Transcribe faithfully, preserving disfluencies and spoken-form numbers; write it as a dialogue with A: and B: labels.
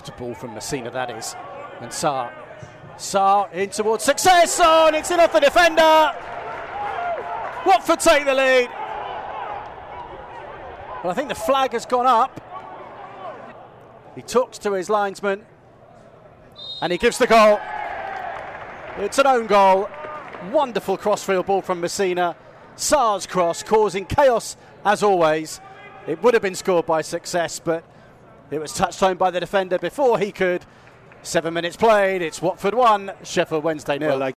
A: Blocked ball from Messina, that is. And Sarr. Sarr in towards Success. Oh, and it's in off the defender. Watford take the lead. Well, I think the flag has gone up. He talks to his linesman. And he gives the goal. It's an own goal. Wonderful crossfield ball from Messina. Sarr's cross causing chaos as always. It would have been scored by Success, but it was touched home by the defender before he could. Seven minutes played. It's Watford one, Sheffield Wednesday nil.
B: Well, like